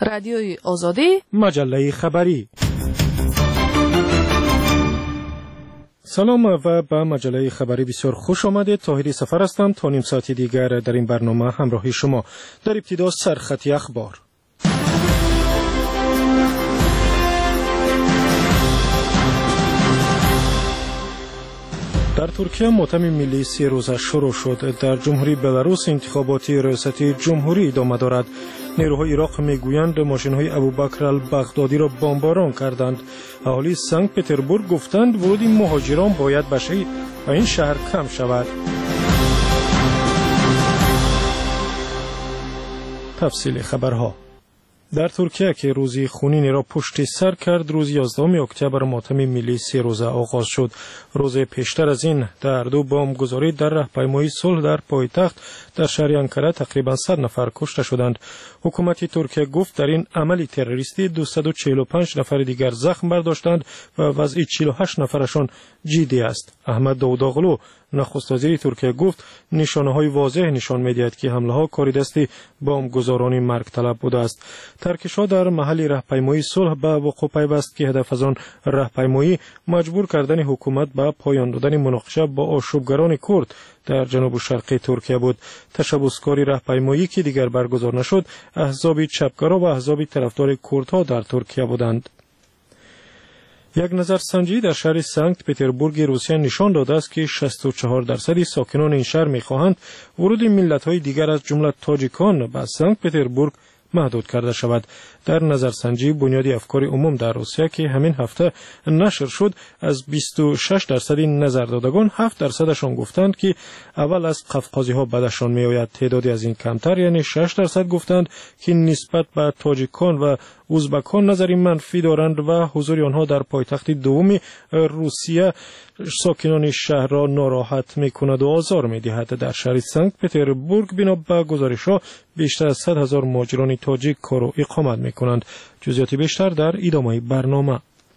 رادیوی آزادی، مجله خبری. سلام و به مجله خبری بسیار خوش آمدید. طاهری سفر هستم. تا نیم ساعت دیگر در این برنامه همراهی شما. در ابتدا سرخطی اخبار. در ترکیه ماتم ملی 3 روزه شروع شد. در جمهوری بلاروس انتخاباتی ریاستی جمهوری ادامه دارد. نیروهای عراق میگویند ماشین‌های ابوبکر البغدادی را بمباران کردند. اهالی سنت پتربورگ گفتند ورود مهاجران باید به این شهر کم شود. تفصیل خبرها. در ترکیه که روزی خونینی را پشت سر کرد، روز 11 اکتبر ماتم ملی 3 روزه آغاز شد. روز پیشتر از این در 2 بمبگذاری در راهپیمایی صلح در پایتخت در شهر انکره تقریبا 100 نفر کشته شدند. حکومت ترکیه گفت در این عملی تروریستی 245 نفر دیگر زخم برداشتند و وضع 48 نفرشان جدی است. احمد داوداغلو نخست وزیر ترکیه گفت نشانه‌های واضح نشان می‌دهد که حمله‌ها کار دست بمبگذاران مرگ طلب بوده است. ترکش‌ها در محل راهپیمایی صلح به وقوع پیوست که هدف از آن راهپیمایی مجبور کردن حکومت به پایان دادن مناقشه با آشوبگران کرد در جنوب شرقی ترکیه بود. تشبثکاری راهپیمایی که دیگر برگزار نشد، احزاب چپگرا و احزاب طرفدار کردها در ترکیه بودند. یک نظرسنجی در شهر سنت پتربورگ روسیه نشان داده است که 64% ساکنان این شهر می‌خواهند ورود ملت‌های دیگر از جمله تاجیکان به سنت پتربورگ محدود کرده شود. در نظرسنجی بنیادی افکار عموم در روسیه که همین هفته نشر شد، از 26% نظردادگان 7%شان گفتند که اول از قفقازی‌ها بدشان می‌آید. تعدادی از این کمتر یعنی 6% گفتند که نسبت به تاجیکان و ازبکان نظری منفی دارند و حضور آنها در پایتخت دوم روسیه ساکنان شهر را ناراحت می‌کند و آزار می‌دهد. در شهر سنت پتربورگ بنا به گزارش‌ها بیشتر از 100,000 مهاجران تاجیک کار و اقامت می‌کنند. جزئیات بیشتر در ادامه برنامه.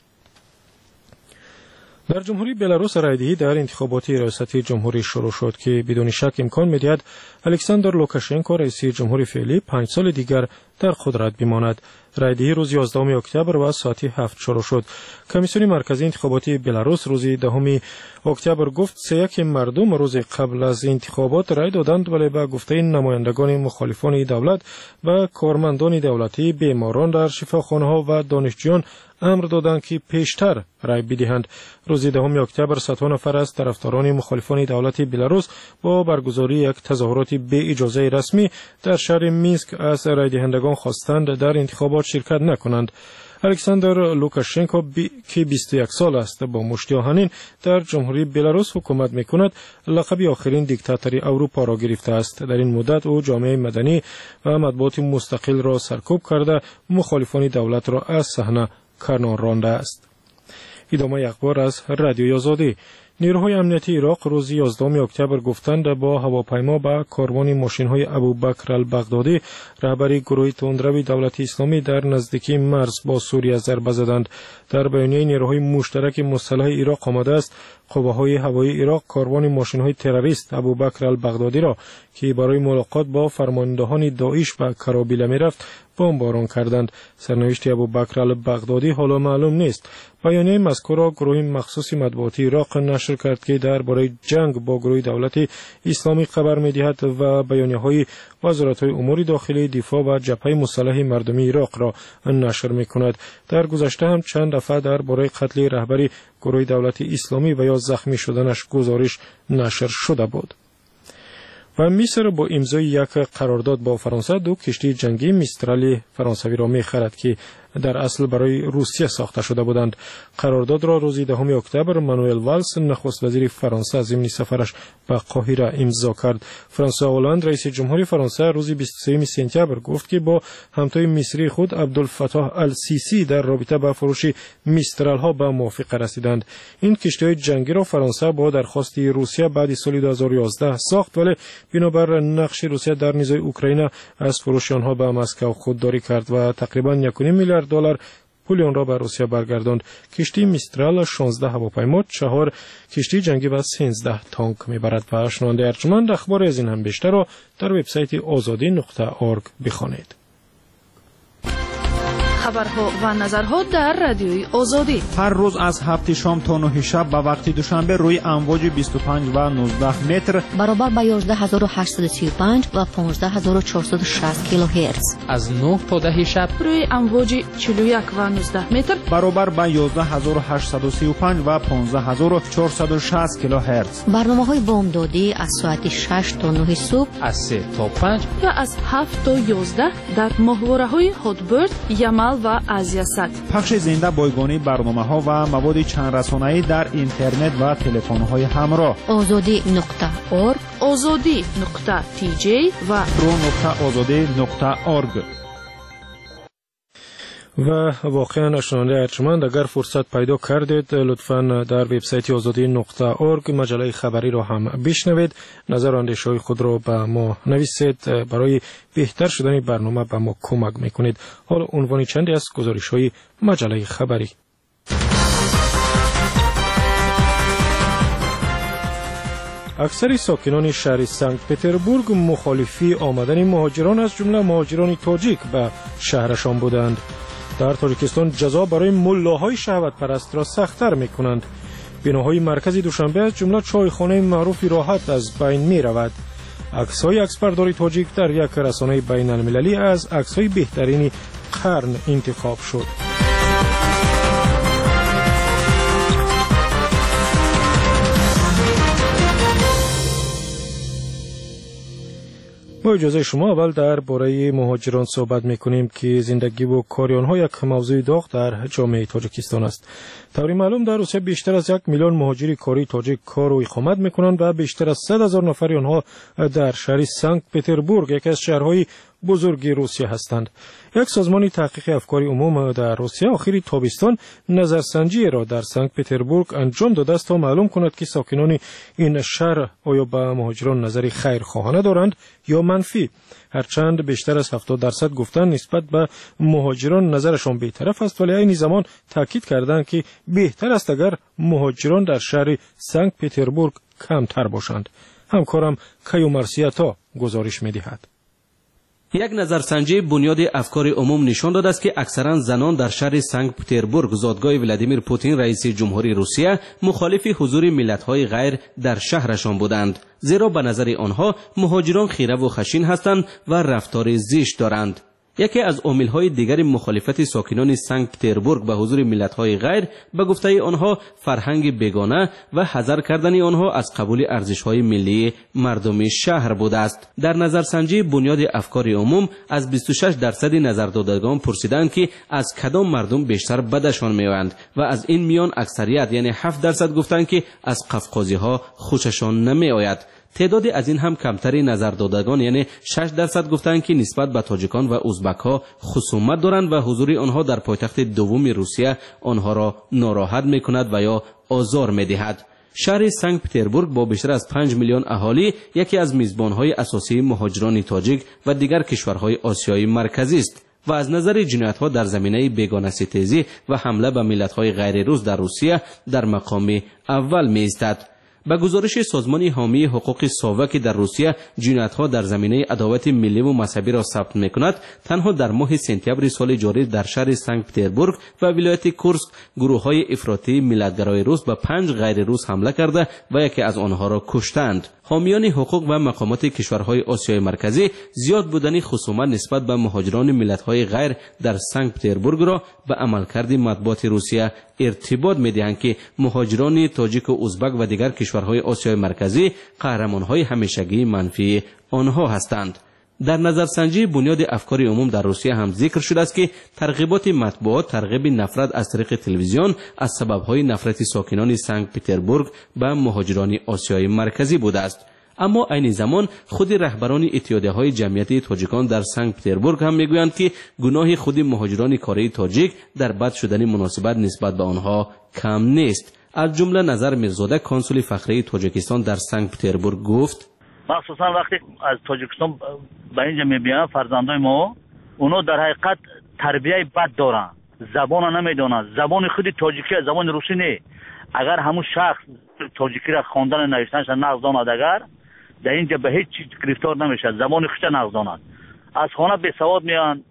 در جمهوری بلاروس رایدهی در انتخابات ریاستی جمهوری شروع شد که بدون شک امکان می‌دهد الکساندر لوکاشنکو رئیس جمهوری فعلی 5 سال دیگر در قدرت بماند. رایدهی روز 11 اکتبر و ساعت 7 شروع شد. کمیسیون مرکزی انتخاباتی بلاروس روز 10 اکتبر گفت 3/1 مردم روز قبل از انتخابات رای دادند، ولی به گفته نمایندگان مخالفان دولت و کارمندان دولتی، بیماران در شفاخانه‌ها و دانشجویان امر دادند که پیشتر رای بدهند. روز 10 اکتبر 100 نفر از طرفداران مخالفان دولت بلاروس با برگزاری یک تظاهرات بی اجازه رسمی در شهر مینسک از رای دهندگان خواستند در انتخابات شرکت نکنند. الکساندر لوکاشنکو که 21 سال است با مشتی آهنین در جمهوری بلاروس حکومت میکند، لقب آخرین دیکتاتوری اروپا را گرفته است. در این مدت او جامعه مدنی و مطبوعات مستقل را سرکوب کرده، مخالفان دولت را از صحنه کنار رانده است. ادامه اخبار از رادیوی آزادی. نیروهای امنیتی عراق روز 11 اکتبر گفتند با هواپیما به کاروان ماشین‌های ابوبکر البغدادی رهبر گروه تندروی دولت اسلامی در نزدیکی مرز با سوریه ضربه زدند. در بیانیه نیروهای مشترک مسلح عراق آمده است قوه‌های هوایی عراق کاروان ماشین‌های تروریست ابوبکر البغدادی را که برای ملاقات با فرماندهان داعش به کرابیل می‌رفت بمباران کردند. سرنوشت ابوبکر البغدادی حالا معلوم نیست. بیانیه مذکور را گروه مخصوص مطبوعاتی عراق نشر کرد که درباره جنگ با گروه دولت اسلامی خبر می‌دهد و بیانیه‌های وزارت‌های امور داخلی، دفاع و جبهه مسلح مردمی عراق را نشر می‌کند. در گذشته هم چند دفعه درباره قتل رهبر گروه دولت اسلامی و یا زخمی شدنش گزارش نشر شده بود. و مصر با امضای یک قرارداد با فرانسه 2 کشتی جنگی میسترال فرانسوی را می‌خرد که در اصل برای روسیه ساخته شده بودند. قرارداد را روز 10 اکتبر مانوئل والس نخست وزیر فرانسه ضمن سفرش به قاهره امضا کرد. فرانسوا هولند رئیس جمهوری فرانسه روز 23 سپتامبر گفت که با همتای مصری خود عبدالفتاح السیسی در رابطه با فروش میسترال ها به موافقه رسیدند. این کشتی‌های جنگی را فرانسه با درخواست روسیه بعد سال 2011 ساخت، ولی بنابر نقش روسیه در نزاع اوکراین از فروش آنها به مسکو خودداری کرد و تقریبا 1.5 میلیارد دلار پول آن را به روسیه برگرداند. کشتی میسترال 16 هواپیما، 4 کشتی جنگی و 13 تانک میبرد. و شنونده ارجمند اخبار از این هم بیشتر را در وبسایت azadi.org بخوانید. خبرها و نظرها در رادیوی آزادی. هر روز از 7 شام تا 9 شب به وقت دوشنبه روی امواج 25 و 19 متر برابر با 11835 و 15460 کیلوهرتز. از 9 تا 10 شب روی امواج 41 و 19 متر برابر با 11835 و 15460 کیلوهرتز. برنامه‌های بامدادی از ساعت 6 تا 9 صبح، از 3 تا 5 و از 7 تا 11 در ماهواره‌های هاتبرد، یمل و آزیاسات. پخش زنده بایگانی برنامه‌ها و مواد چند رسانه‌ای در اینترنت و تلفن‌های همراه. azadi.org، azadi.tj و pro.azadi.org. و واقعا شنونده ارجمند، اگر فرصت پیدا کردید لطفاً در وبسایت azadi.org مجله خبری را هم بشنوید. نظر و اندیشه‌های خود را به ما نویسید. برای بهتر شدن برنامه به ما کمک میکنید. حالا عنوان چندی از گزارش‌های مجله خبری. اکثر ساکنان شهر سنت پتربورگ مخالفی آمدن مهاجران از جمله مهاجران تاجیک به شهرشان بودند. در تاجیکستان جزا برای ملاهای شهوت پرست را سخت‌تر می‌کنند. بناهای مرکزی دوشنبه از جمله چایخانه معروفی راحت از بین می‌رود. عکس‌های عکسبرداری تاجیک در یک رسانه بین‌المللی از عکس‌های بهترین قرن انتخاب شد. با اجازه شما اول در باره مهاجران صحبت میکنیم که زندگی و کار آنها یک موضوع داغ در جامعه تاجیکستان است. طوری معلوم در روسیه بیشتر از 1 میلیون مهاجر کاری تاجیک کار و اقامت میکنند و بیشتر از 100,000 نفر آنها در شهر سنت پتربورگ، یکی از شهرهای بزرگ روسیه هستند. یک سازمان تحقیق افکار عموم در روسیه آخر تابستان نظرسنجی را در سنت پتربورگ انجام داده است تا معلوم کند که ساکنان این شهر آیا به مهاجران نظری خیرخواهانه دارند یا منفی. هرچند بیشتر از 70% گفتند نسبت به مهاجران نظرشان بی‌طرف است، ولی این زمان تاکید کردند که بهتر است اگر مهاجران در شهر سنت پتربورگ کمتر باشند. همکارم کیو مرسیتا گزارش می‌دهد. یک نظرسنجی بنیاد افکار عموم نشان داده است که اکثرا زنان در شهر سنت پتربورگ، زادگاه ولادیمیر پوتین رئیس جمهوری روسیه، مخالف حضور ملت‌های غیر در شهرشان بودند، زیرا به نظر آنها مهاجران خیره و خشین هستند و رفتار زشت دارند. یکی از عامل‌های دیگر مخالفت ساکنان سنت پتربورگ به حضور ملت‌های غیر به گفته آنها فرهنگ بیگانه و حذر کردن آنها از قبول ارزش‌های ملی مردم شهر بوده است. در نظرسنجی بنیاد افکار عموم از 26% نظردادگان پرسیدند که از کدام مردم بیشتر بدشان میآیند و از این میان اکثریت یعنی 7% گفتند که از قفقازی‌ها خوششان نمیآید. تعداد از این هم کمتری نظردادگان یعنی 6% گفتند که نسبت به تاجیکان و ازبک‌ها خصومت دارند و حضور آنها در پایتخت دوم روسیه آنها را ناراحت می‌کند و یا آزار می‌دهد. شهر سنت پتربورگ با بیشتر از 5 میلیون اهالی یکی از میزبان‌های اساسی مهاجران تاجیک و دیگر کشورهای آسیای مرکزی است و از نظر جنایت‌ها در زمینه بیگانه‌ستیزی و حمله به ملت‌های غیر روس در روسیه در مقام اول می‌ایستد. به گزارش سازمان حامی حقوق ساواک در روسیه، جنایت‌ها در زمینه عداوت ملی و مذهبی را ثبت می‌کند. تنها در ماه سپتامبر سال جاری در شهر سنت پتربورگ و ولایت کورسک گروه‌های افراطی ملت‌گرای روس به 5 غیر روس حمله کرده و یکی از آنها را کشتند. حامیان حقوق و مقامات کشورهای آسیای مرکزی زیاد بودن خصومت نسبت به مهاجران ملت‌های غیر در سنت پتربورگ را به عملکرد مطبوعات روسیه ارتباط می‌دهند که مهاجران تاجیک و ازبک و دیگر کشورهای آسیای مرکزی قهرمان‌های همیشگی منفی آنها هستند. در نظرسنجی بنیاد افکار عموم در روسیه هم ذکر شده است که ترغیبات مطبوعات ترغیب نفرت از طریق تلویزیون از سبب‌های نفرت ساکنان سنت پتربورگ به مهاجران آسیای مرکزی بوده است. اما عین زمان خود رهبران اتحادیه‌های جمعیت تاجیکان در سنت پتربورگ هم میگویند که گناه خود مهاجران کاری تاجیک در بد شدن مناسبت نسبت به آنها کم نیست. از جمله نظر میرزاده کنسول فخری تاجیکستان در سنت پتربورگ گفت: مخصوصا وقتی از تاجیکستان به اینجا میبینن فرزندای ما، اونا در حقیقت تربیت بد دارن، زبان نمیدونن، زبان خود تاجیکی زبان روسی نه. اگر همون شخص تاجیکی را خواندن نوشتنش نقض داند، اگر در اینجا به هیچ چیز گرفتار نمیشه، زبان خودش نقض داند. از خانه بی سواد میان،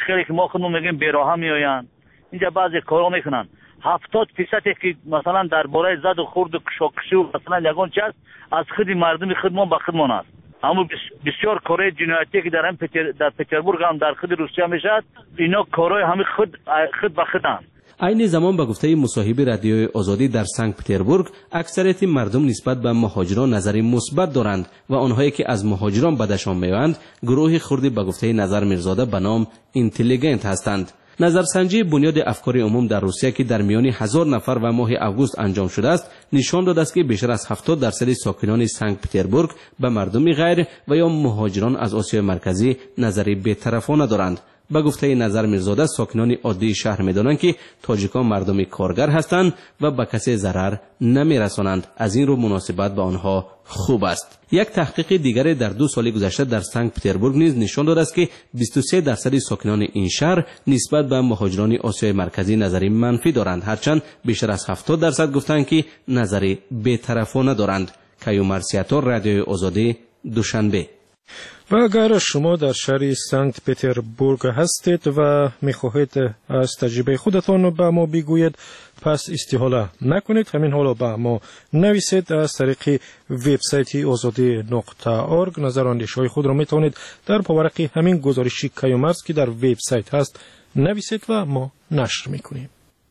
خیلی که ما خودمون میگیم بیراه میآیند، اینجا بعضی کارا میکنن. 70% که مثلا درباره زد و خورد و کشاکشی و مثلا یگان چیز از خود مردم خودمان به خودمان است. اما بسیار کارهای جنایتی که در پتربورگ هم در خود روسیه میشد، اینا کارهای همه خود به خودند. عین زمان به گفته مصاحب رادیوی آزادی در سنت پتربورگ، اکثریت مردم نسبت به مهاجران نظری مثبت دارند و آنهایی که از مهاجران بدشان میآیند گروه خردی به گفته نظر میرزاده به نام اینتلیگنت هستند. نظرسنجی بنیاد افکار عموم در روسیه که در میان 1000 نفر و ماه اوگوست انجام شده است نشان داده است که بیشتر از 70% ساکنان سنت پتربورگ به مردم غیر و یا مهاجران از آسیای مرکزی نظری بی‌طرفانه دارند. به گفته نظر میرزاده ساکنان عادی شهر می‌دانند که تاجیکان مردم کارگر هستند و به کسی ضرر نمی‌رسانند. از این رو مناسبت به آنها خوب است. یک تحقیق دیگر در 2 سال گذشته در سنت پتربورگ نیز نشان داده است که 23% ساکنان این شهر نسبت به مهاجران آسیای مرکزی نظری منفی دارند، هرچند بیشتر از 70% گفتند که نظری بی‌طرفانه دارند. کیومرث سیاتور، رادیوی آزادی، دوشنبه. و اگر شما در شهر سنت پتربورگ هستید و میخواهید از تجربه خودتان به ما بگویید، پس استحاله نکنید، همین حالا به ما نویسید. از طریق وبسایت azadi.org نظر و اندیشه‌های خود را میتونید در پاورق همین گزارشی کیومرث که در وبسایت هست نویسید و ما نشر میکنیم.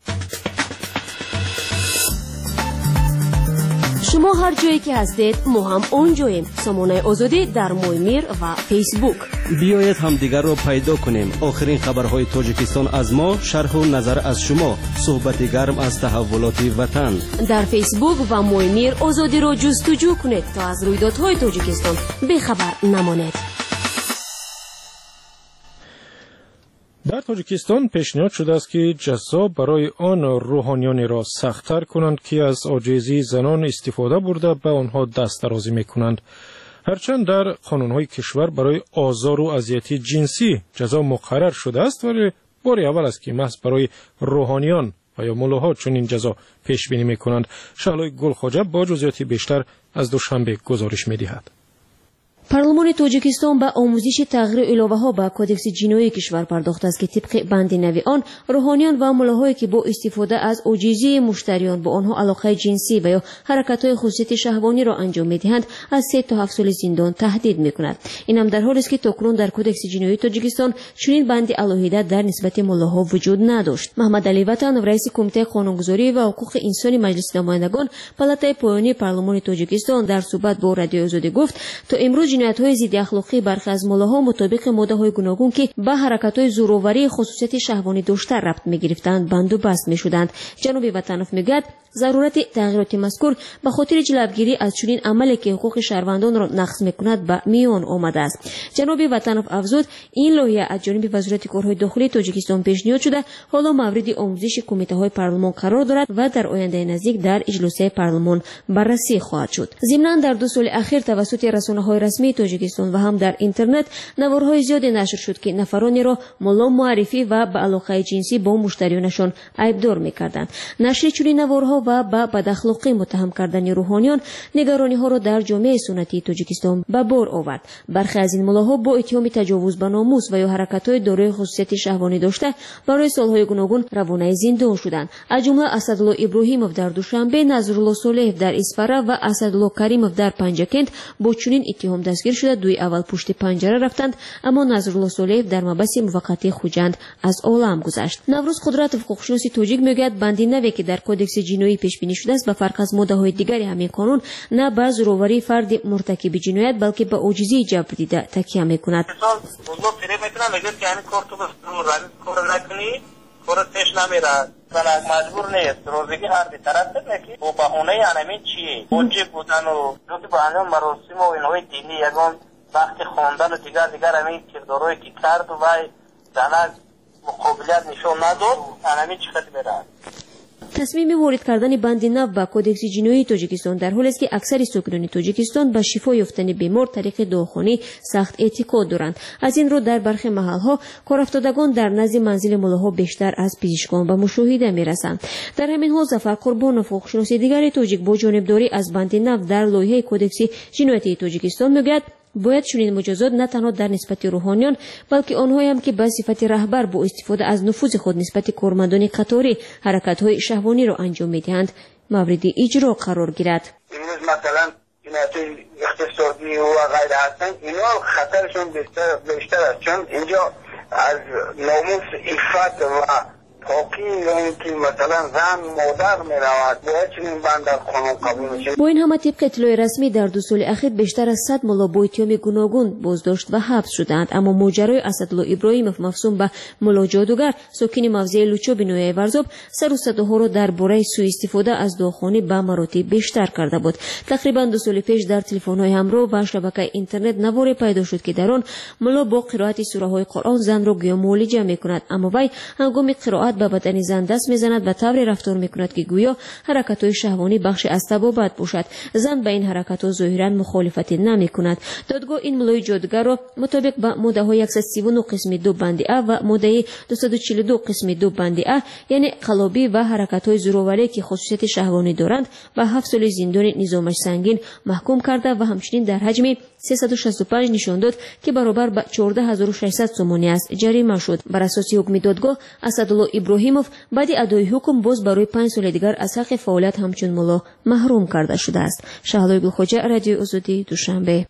شما هر جایی که هستید ما هم اونجاییم. سامانه آزادی در مویمیر و فیسبوک. بیایید هم دیگر رو پیدا کنیم. آخرین خبرهای تاجیکستان از ما، شرح و نظر از شما، صحبت گرم از تحولات وطن. در فیسبوک و مویمیر آزادی رو جستجو کنید تا از رویدادهای تاجیکستان بی‌خبر نمانید. در تاجیکستان پیشنهاد شده است که جزا برای آن روحانیانی را سخت‌تر کنند که از عاجزی زنان استفاده برده به آنها دست درازی می‌کنند. هرچند در قانون‌های کشور برای آزار و اذیت جنسی جزا مقرر شده است، ولی بار اول است که محض برای روحانیان و یا ملاها چنین جزا پیش بینی می‌کنند. شعلای گلخواجه با جزئیات بیشتر از دوشنبه گزارش می‌دهد. پارلمان تاجیکستان با آموزش تغییر الوه‌ها با کدکس جنایی کشور پرداخته است که طبق بند 9 آن روحانیان و ملاهایی که با استفاده از عاجزی مشتریان با آنها علاقه جنسی و یا حرکت‌های خصوصی شهوانی را انجام می‌دهند از 3 تا 7 سال زندان تهدید می‌کند. این هم در حالی است که تاکنون در کدکس جنایی تاجیکستان چنین بند علاهیده در نسبت ملاها وجود نداشت. محمد علی وطن، رئیس کمیته قانونگذاری و حقوق انسانی مجلس نمایندگان پالاتای پایانی پارلمان تاجیکستان در صحبت با رادیو آزادی گفت تا امروز جنایت‌های ضد اخلاقی برخی از ملاها مطابق ماده‌های گوناگون که به حرکت‌های زورآوری خصوصیت شهوانی داشته ربط می‌گرفتند بندوبست می‌شدند. جناب وطنوف میگوید ضرورت تغییرات مذکور به خاطر جلوگیری از چنین عملی که حقوق شهروندان را نقض می‌کند به میان آمده است. جناب وطنوف افزود این لایحه از جانب وزارت کارهای داخلی تاجیکستان پیشنهاد شده، حالا مورد آموزش کمیته‌های پارلمان قرار دارد و در آینده نزدیک در اجلاس پارلمان بررسی خواهد شد. ضمناً در 2 سال اخیر توسط رسانه‌های رسمی تاجیکستان و هم در اینترنت نوارهای زیادی نشر شد که نفرانی را ملا معرفی و به علاقه جنسی با مشتریانشان عیبدار می‌کردند. نشر چنین نوارها و با بداخلاقی متهم کردن روحانیان نگرانی‌ها را در جامعه سنتی تاجیکستان به بار آورد. برخی از این ملاها با اتهام تجاوز به ناموس و یا حرکت‌های دارای خصوصیت شهوانی داشته برای سال‌های گوناگون روانه زندان شدند. از جمله اسدالله ابراهیمov در دوشنبه، نظرالله صالح در اسفره و اسدالله کریمov در پنجکند با چنین اتهام دستگیر شده. دوی اول پشت پنجره رفتند، اما نظرالله صالح در مبحث موقتی خوجند از عالم گذشت. نوروز قدرت حقوق‌شناسی تاجیک میگوید بند 9 که در کدکس جنایی پیش بینی شده است به فرق از ماده‌های دیگری همین قانون نه به زورآوری فرد مرتکب جنایت بلکه به عاجزی جبر دیده تکیه می‌کند. کارت پیش نمیره من مجبور نیست روزگی هر بی طرف نکی و بهونه انمی چیه اوجی بودن و جو که با انجام مراسم و اینوی دینی یکان وقت خواندن و دیگر همین کرداروی که کرد و زنگ مقابلیت نشون نداد انمی چی خط میره. تصمیم وارد کردن بند 9 به کدکس جنایی تاجیکستان در حالی است که اکثر ساکنان تاجیکستان به شفا یافتن بیمار طریق دواخانه سخت اعتقاد دارند. از این رو در برخی محل‌ها کارافتادگان در نزد منزل ملاها بیشتر از پزشکان به مشاهده می‌رسند. در همین حال ظفر قربانوف حقوق‌شناس دیگری تاجیک با جانبداری از بند 9 در لایحه کدکس جنایی تاجیکستان میگوید باید چنین مجازات نه تنها در نسبت روحانیان بلکه آنهایی هم که به صفت رهبر با استفاده از نفوذ خود نسبت کارمندان قطاری حرکت‌های شهوانی را انجام می‌دهند مورد اجرا قرار گیرد. امروز مثلا جنایت اقتصادی و غیره هستن، اینا خطرشون بیشتر است، چون اینجا از ناموس عفت و پاکی یا اینکه مثلا زن مادر می رود باید چنین بند در قانون قبول میشه. با این همه طبق اطلاع رسمی در 2 سال اخیر بیشتر از 100 ملا با اتهام گوناگون بازداشت و حبس شدند، اما ماجرای اسدالله ابراهیموف مفسوم به ملا جادوگر ساکن موضع لوچو بنوی ورزاب سر و صداها را درباره سوء استفاده از دعاخانه به مراتب بیشتر کرده بود. تقریبا 2 سال پیش در تلفن‌های همراه و شبکه اینترنت نواری پیدا شد که در آن ملا با قرائت سوره های قرآن زن را گویا معالجه می‌کند، اما وی هنگام قرائت به بدن زن دست میزند و طوری رفتار میکند که گویا حرکت‌های شهوانی بخش از طبابت باشد. زن به این حرکت‌ها ظاهراً مخالفت نمیکند. دادگاه این ملای جادوگر را مطابق به ماده 139 قسم 2 بند ا و ماده 242 قسم 2 بند ا یعنی قلابی و حرکت‌های زورآوری که خصوصیت شهوانی دارند و 7 سال زندان نظامش سنگین محکوم کرده و همچنین در حجم 365 نشان داد که برابر به 14600 سومانی است جریمه شد. بر اساس حکم دادگاه اسدالله ابراهیموف بعد ادای حکم باز برای 5 سال دیگر از حق فعالیت همچون ملا محروم کرده شده است. شهلا گلخوجه، رادیو آزادی، دوشنبه.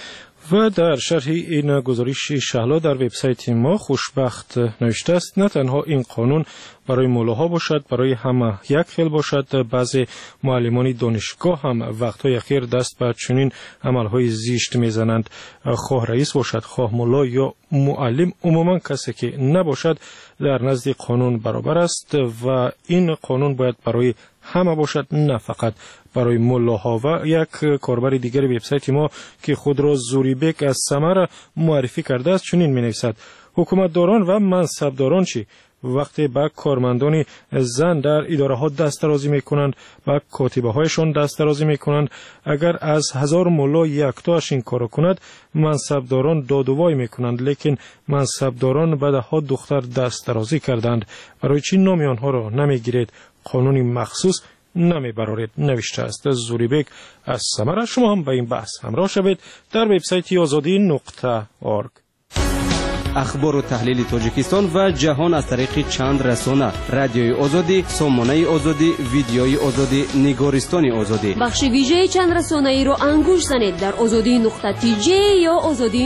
و در شرح این گزارش شهلا در وبسایت ما خوشبخت نوشته است نه تنها این قانون برای مولاها باشد، برای همه یک خیل باشد. بعضی معلمان دانشگاه هم وقتهای اخیر دست به چنین عملهای زشت میزنند. خواه رئیس باشد، خواه مولا یا معلم، عموما کسی که نباشد در نزد قانون برابر است و این قانون باید برای همه باشد، نه فقط برای ملاها. و یک کاربر دیگر وبسایت ما که خود را زوریبک از سمر معرفی کرده است چنین می‌نویسد: حکومتداران و منصبداران چی؟ وقتی به کارمندان زن در اداره ها دست درازی میکنند و کاتبه هایشان دست درازی میکنند، اگر از 1000 ملا یکتاش این کارو کند منصبداران دادوای میکنند، لیکن منصبداران به ده دختر دست درازی کردند. برای چی نام آنها را نمیگیرید؟ قانونی مخصوص نمیبرارید، نوشته است زوریبک از سمر. شما هم به این بحث همراه شوید در وبسایت azadi.org. اخبار و تحلیل تاجیکستان و جهان از طریق چند رسانه: رادیوی آزادی، سامانه آزادی، ویدیوی آزادی، نگارستان آزادی. بخش ویژه چند رسانه ای را انگوش زنید در azadi.tj یا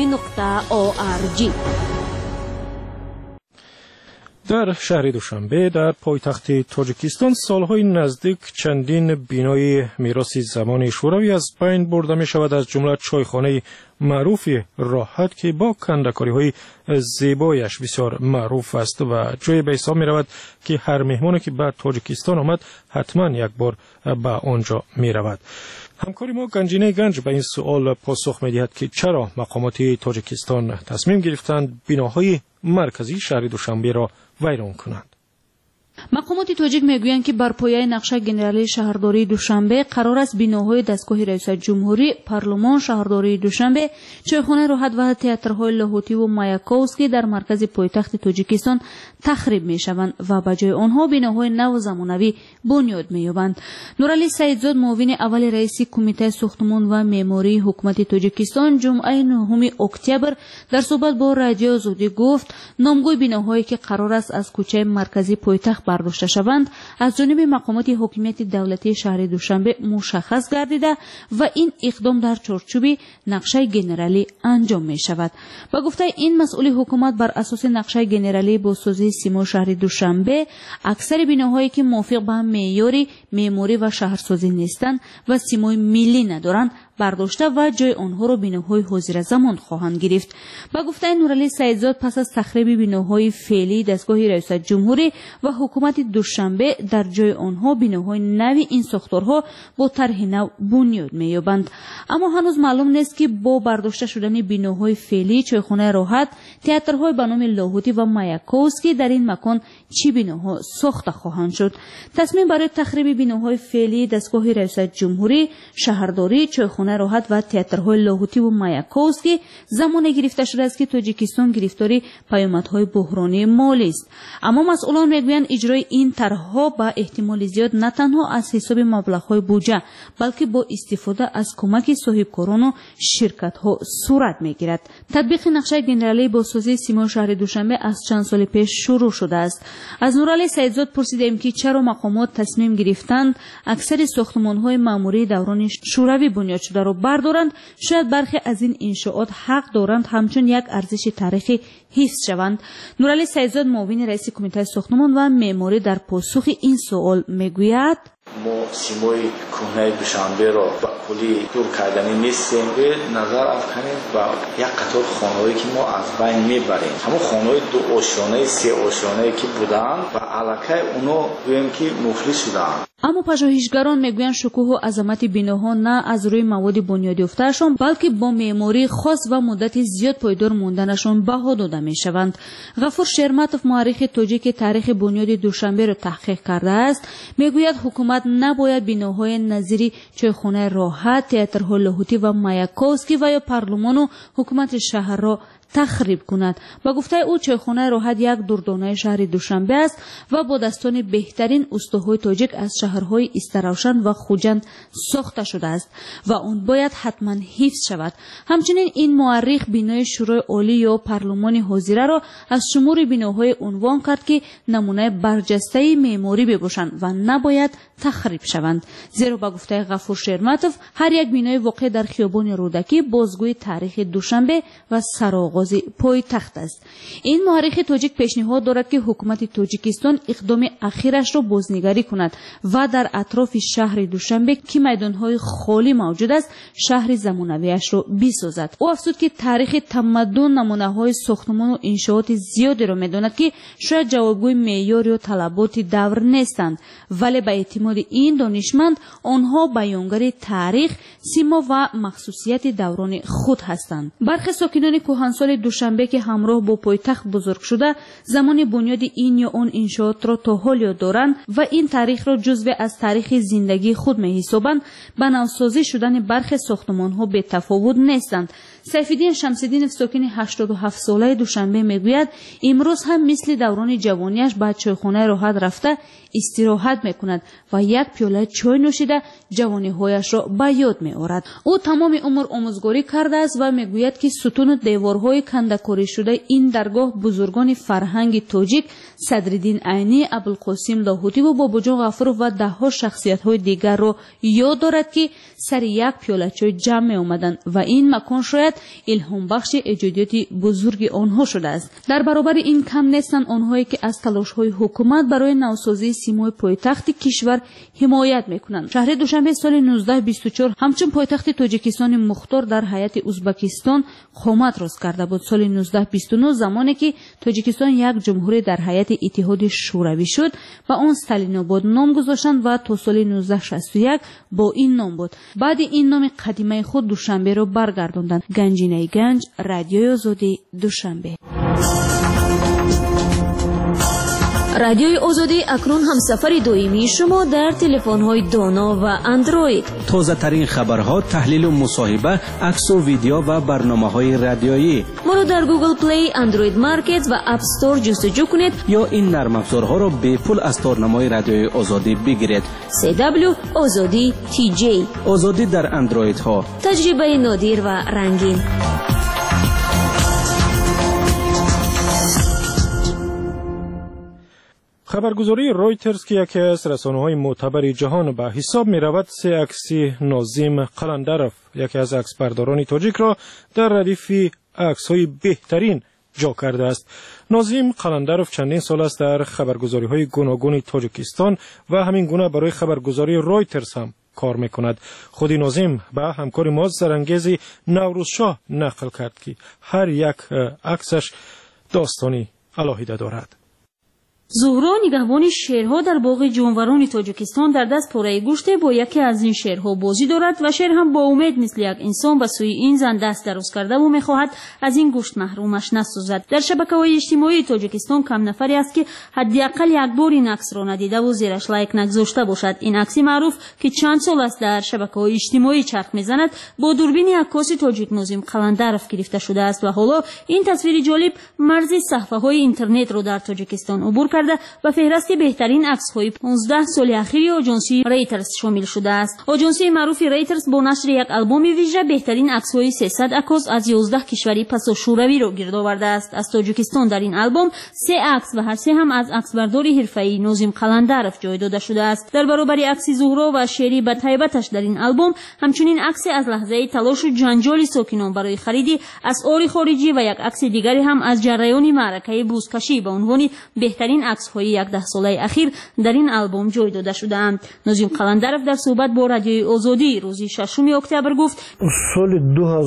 azadi.org. در شهر دوشنبه در پایتخت تاجیکستان سالهای نزدیک چندین بینای میراث زمان شوروی از بین برده می شود، از جمله چایخانه معروف راحت که با کنده‌کاری‌های زیبایش بسیار معروف است و جای به حساب می رود که هر مهمانی که به تاجیکستان آمد حتما یک بار به آنجا می رود. همکاری ما گنجینه گنج به این سوال پاسخ می دهد که چرا مقامات تاجیکستان تصمیم گرفتند بیناهای مرکزی شهر دوشنبه را ویران کنند. مقامات تاجیک میگویند که بر پایه نقشه گنرالی شهرداری دوشنبه قرار است بیناهای دستگاه رئیس جمهوری، پارلمان شهرداری دوشنبه، چایخانه راحت و تئاترهای لاهوتی و مایاکووسکی در مرکز پایتخت تاجیکستان تخریب میشوند و به جای آنها بیناهای نو و زمانوی بنیاد مییابند. نورعلی سعیدزاد، معاون اول رئیس کمیته ساختمان و معماری حکومت تاجیکستان، جمعه 9 اکتبر در صحبت با رادیو آزادی گفت نامگوی بیناهایی که قرار است از کوچه مرکزی پایتخت برداشته شوند از جانب مقامات حکومت دولتی شهر دوشنبه مشخص گردیده و این اقدام در چارچوب نقشه گنرالی انجام می شود. با گفته این مسئول حکومت بر اساس نقشه گنرالی بازسازی سیما شهر دوشنبه اکثر بیناهایی که موافق به معیار معماری و شهرسازی نیستند و سیمای ملی ندارند برداشته و جای آنها را بیناهای حاضر زمان خواهند گرفت. با گفته نورعلی سعیدزاد پس از تخریب بیناهای فعلی دستگاه رئیس جمهوری و حکومت دوشنبه در جای آنها بیناهای نوی این ساختارها با طرح نو بنیاد می‌یابند. اما هنوز معلوم نیست که با برداشته شدن بیناهای فعلی چایخانه راحت، تئاترهای به نام لاهوتی و مایاکووسکی در این مکان چی بیناها ساخته خواهند شد. تصمیم برای تخریب بیناهای فعلی دستگاه رئیس جمهوری، شهرداری، چایخانه چایخانه راحت و تئاترهای لاهوتی و مایاکوفسکی زمانی گرفته شده است که تاجیکستان گرفتاری پیامدهای بحرانی مالی است. اما مسئولان میگویند اجرای این طرحها با احتمال زیاد نه تنها از حساب مبلغ‌های بودجه بلکه با استفاده از کمک صاحبکاران و شرکت‌ها صورت میگیرد. تطبیق نقشه گنرالی بازسازی سیمای شهر دوشنبه از چند سال پیش شروع شده است. از نورعلی سیدزاد پرسیدیم که چرا مقامات تصمیم گرفتند اکثر ساختمان‌های معموری دوران شوروی بنیاد شده را بردارند. شاید برخی از این انشاءات حق دارند همچون یک ارزش تاریخی حفظ شوند. نورعلی سیدزاد معاون رئیس کمیته ساختمان و معماری در پاسخ این سوال میگوید ما سیمای کهنه دوشنبه را با کلی دور کردنی نیستیم. به نظر افکنیم و یک قطار خانه‌هایی که ما از بین میبریم، همون خانه‌های 2 آشیانه 3 آشیانه که بودن و علاقه اونا گویم که مفلس شدن. اما پژوهشگران میگویند شکوه و عظمت بناها نه از روی مواد بنیادی افتادشان بلکه با معماری خاص و مدت زیاد پایدار موندنشان بها داده میشوند. غفور شرمتوف مورخ تاجیک تاریخ بنیاد دوشنبه را تحقیق کرده است. میگوید حکومت نباید بناهای نظیری چایخانه راحت، تئاترهای لاهوتی و مایاکوفسکی و یا پارلمان و حکومت شهر را تخریب کند. با گفته او چایخانه راحت یک دردانه شهر دوشنبه است و با دستان بهترین استوهای تاجیک از شهرهای استراوشن و خوجند ساخته شده است و آن باید حتما حفظ شود. همچنین این مورخ بنای شورای عالی یا پارلمان حاضره را از شمور بناهای عنوان کرد که نمونه برجسته معماری بباشند و نباید تخریب شوند. زیرا با گفته غفور شرمتوف هر یک بنای واقع در خیابان رودکی بازگوی تاریخ دوشنبه و سرآغاز پایتخت است. این مورخ تاجیک پیشنهاد دارد که حکومت تاجیکستان اقدام اخیرش را بازنگری کند و در اطراف شهر دوشنبه که میدانهای خالی موجود است شهر زمانویش را بسازد. او افزود که تاریخ تمدن نمونه‌های ساختمان و انشاءات زیادی را می‌داند که شاید جوابگوی معیار یا طلبات دور نیستند، ولی به اعتماد این دانشمند آنها بیانگر تاریخ، سیما و مخصوصیت دوران خود هستند. برخی ساکنان کهنسال دوشنبه که همراه با پایتخت بزرگ شده زمان بنیاد این یا آن انشاءات را تا حال یاد دارند و این تاریخ را جزو از تاریخ زندگی خود می‌حسابند. به نوسازی شدن برخی ساختمان‌ها به تفاوت نیستند. سیفالدین شمس‌الدین ساکن 87 ساله دوشنبه میگوید امروز هم مثل دوران جوانیش به چایخانه راحت رفته استراحت میکند و یک پیاله چای نوشیده جوانی‌هایش را به یاد می‌آورد. او تمام عمر آموزگاری کرده است و میگوید که ستون و دیوارهای کنده‌کاری شده این درگاه بزرگان فرهنگ تاجیک صدرالدین عینی، ابوالقاسم لاهوتی و باباجان غفورов و ده‌ها شخصیت‌های دیگر را یاد دارد که سر یک پیاله چای جمع می‌آمدند و این مکان شاید الهام بخش ایجادیات بزرگ آنها شده است. در برابر این کم نیستند آنهایی که از تلاش‌های حکومت برای نوسازی سیمای پایتخت کشور حمایت می‌کنند. شهر دوشنبه سال 1924 همچون پایتخت تاجیکستان مختار در هیئت ازبکستان قامت راست کرده بود. سال 1929 زمانی که تاجیکستان یک جمهوری در هیئت اتحاد شوروی شد با آن استالیناباد نام گذاشتند و تا سال 1961 با این نام بود. بعد این نام قدیمی خود دوشنبه را برگرداندند. گنجینه گنج، رادیوی آزادی، دوشنبه. رادیوی آزادی اکنون همسفر دائمی شما در تلفن‌های دانا و اندروید. تازه ترین خبرها، تحلیل و مصاحبه، عکس و ویدیو و برنامه‌های رادیویی. ما را در گوگل پلی، اندروید مارکت و اپ استور جستجو کنید یا این نرم افزارها را به پول از تارنمای رادیوی آزادی بگیرید. CW آزادی TJ. آزادی در اندروید ها. تجربه نادر و رنگین. خبرگزاری رویترز که یکی از رسانه‌های معتبر جهان به حساب می‌رود، 3 عکس ناظم قلندروف، یکی از عکسبرداران تاجیک را در ردیف عکس‌های بهترین جا کرده است. ناظم قلندروف چندین سال است در خبرگزاری‌های گوناگون تاجیکستان و همین گونه برای خبرگزاری رویترز هم کار می‌کند. خود ناظم به همکار ما سرانگیز نوروزشاه نقل کرد که هر یک عکسش داستانی علاهیده دارد. زهرا نگهبان شیرها در باغ جانوران تاجیکستان در دست پاره گوشت با یکی از این شیرها بازی دارد و شیر هم با امید مثل یک انسان به سوی این زن دست دراز کرده و میخواهد از این گوشت محرومش نسازد. در شبکه‌های اجتماعی تاجیکستان کم نفری است که حداقل یک بار این عکس را ندیده و زیرش لایک نگذاشته باشد. این عکس معروف که چند سال است در شبکه‌های اجتماعی چرخ میزند با دوربین عکاس تاجیک ناظم قلندرов گرفته شده است و حالا این تصویر جالب مرز صفحه‌های اینترنت را در تاجیکستان عبور و فهرست بهترین عکس‌های 15 سال اخیر آژانسی ریترز شامل شده است. آژانسی معروف ریترز با نشر یک آلبوم ویژه بهترین عکس‌های 300 عکاس از 11 کشور پس شوروی را گرد آورده است. از تاجیکستان در این آلبوم 3 عکس و هر سه هم از عکسبردار حرفه‌ای ناظم قلندرов جای داده شده است. در برابر عکس زهرا و شعری با طیبتش در این آلبوم همچنین عکس از لحظه تلاش و جنجال ساکنان برای خرید اسعار خارجی و یک عکس دیگری هم از جریان معرکه بوزکشی به عنوان بهترین عکس‌های 11 ساله اخیر در این آلبوم جای داده شده‌اند. ناظم قلندرов در صحبت با رادیوی آزادی روزی 6 اکتبر گفت: سال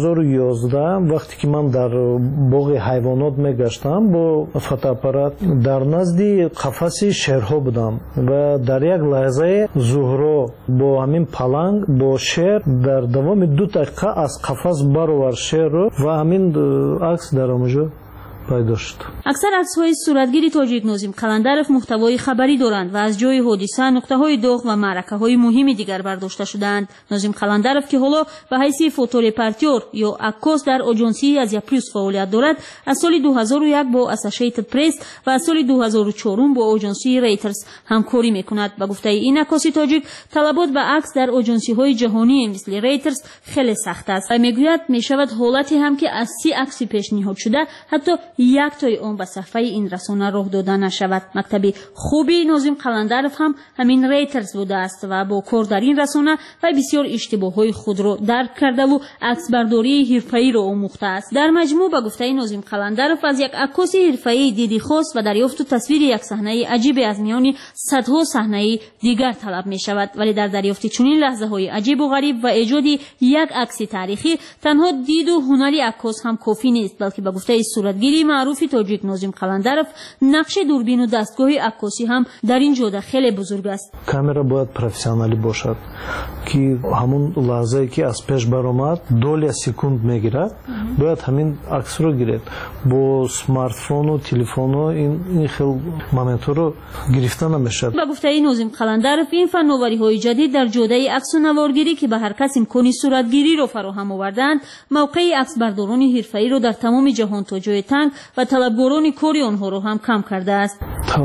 2011 وقتی که من در باغ حیوانات میگشتم با فوتوآپارات در نزد قفس شیرها بودم و در یک لحظه زهرا با همین پلنگ با شیر در دوام 2 دقیقه از قفس برآورد شیر رو و همین عکس در آنجا پیدا شد. اکثر عکس‌های صورتگیری تاجیک ناظم قلندرов محتوای خبری دارند و از جای حادثه، نقطه‌های داغ و معرکه‌های مهم دیگر برداشته شده‌اند. ناظم قلندرov که حالا به حیث فوتورپورتور یا عکاس در آژانسی از پلیس فعالیت دارد، از سال 2001 با اسوسییتد پرس و از سال 2004 با آژانسی ریترز همکاری می‌کند. به گفته این عکاس تاجیک، طلبات به عکس در آژانسی‌های جهانی مثل ریترز خیلی سخت است و میگوید میشود حالتی هم که از 30 عکس پیشنهاد شده حتی یک تای آن به صفحه این رسانه راه داده نشود. مکتب خوبی ناظم قلندرov هم همین ریترز بوده است و با کار در این رسانه و بسیار اشتباه‌های خود را درک کرده و عکسبرداری حرفه‌ای را آموخته است. در مجموع به گفته ناظم قلندرov از یک عکاس حرفه‌ای دیدی خاص و دریافت تصویر یک صحنه عجیب از میان صدها صحنه دیگر طلب می شود، ولی در دریافت چنین لحظه‌های عجیب و غریب و ایجاد یک عکس تاریخی تنها دید و هنری عکاس هم کافی نیست، بلکه به گفته صورتگیری معروف تاجیک ناظم قلندرov نقش دوربین و دستگاه عکاسی هم در این جاده خیلی بزرگ است. کامera باید پروفسیونالی باشد که همون لحظه‌ای که از پیش برآمد دوله سکوند میگیرد باید همین عکس رو گیرد. با اسمارت فون و تلفن و این خیلی مومنت رو گرفته نمیشه. به گفته ناظم قلندرov این فناوری‌های جدید در جاده عکس و نوارگیری که به هر کس امکان صورتگیری را فراهم آوردند، موقع عکسبرداران حرفه‌ای را در تمام جهان تا جای تنگ و طلبگاران کاری آنها را هم کم کرده است.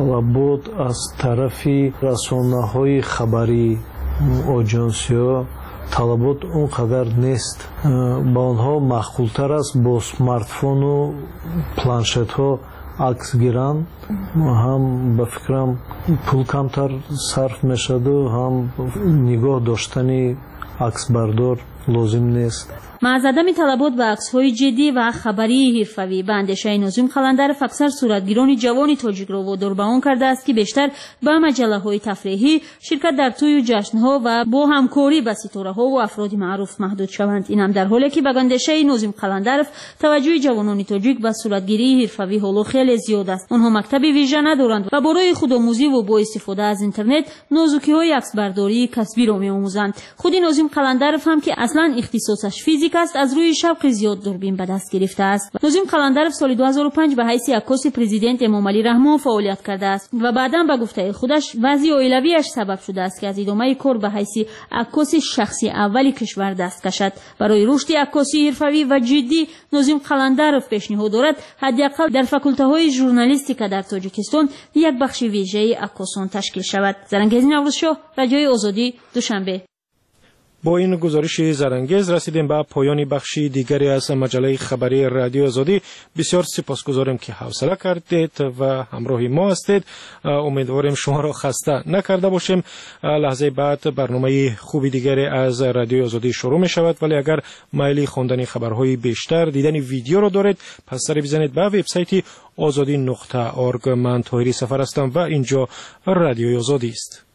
طلبات از طرف رسانه‌های خبری آژانس‌ها طلبات اونقدر نیست. با آنها معقول‌تر است با اسمارت فون و پلانشت‌ها عکس گیرن، هم به فکرم پول کمتر صرف میشد و هم نگاه داشتن عکس بردار لازم نیست. از عدم طلبات به عکس‌های جدی و خبری حرفه‌ای به اندیشه ناظم قلندرov اکثر صورتگیران جوان تاجیک را وادار به آن کرده است که بیشتر به مجله‌های تفریحی، شرکت در توی و جشن‌ها و با همکاری با ستاره‌ها و افراد معروف محدود شوند. این هم در حالی که به اندیشه ناظم قلندرov توجه جوانان تاجیک به صورتگیری حرفه‌ای حالا خیلی زیاد است. آنها مکتب ویژه ندارند و برای خودآموزی و با استفاده از اینترنت نازکی‌های عکسبرداری کسبی را می‌آموزند. خود ناظم قلندرov هم که اصلاً اختصاصش فیزیک است، از روی شوق زیاد دوربین به دست گرفته است. ناظم قلندرov سال 2005 به حیث عکاس پرزیدنت امام علی رحمان فعالیت کرده است و بعداً به گفته خودش وضع عائلویش سبب شده است که از ادامه کار به حیث عکاس شخصی اولی کشور دست کشد. برای رشد عکاسی حرفه‌ای و جدی ناظم قلندرov پیشنهاد دارد حداقل در فاکولته‌های ژورنالیستیک در تاجیکستان یک بخش ویژه عکاسان تشکیل شود. زرنگیز نوروزشاه، رادیوی آزادی، دوشنبه. با این گزارش زرنگیز رسیدیم به پایان بخشی دیگری از مجله خبری رادیو آزادی. بسیار سپاسگزاریم که حوصله کردید و همراه ما هستید. امیدواریم شما را خسته نکرده باشیم. لحظه بعد برنامه خوبی دیگری از رادیو آزادی شروع می شود، ولی اگر میل خواندن خبرهای بیشتر، دیدن ویدیو را دارید، پس سر بزنید به وبسایت azadi.org. من طاهری سفر هستم و اینجا رادیو آزادی است.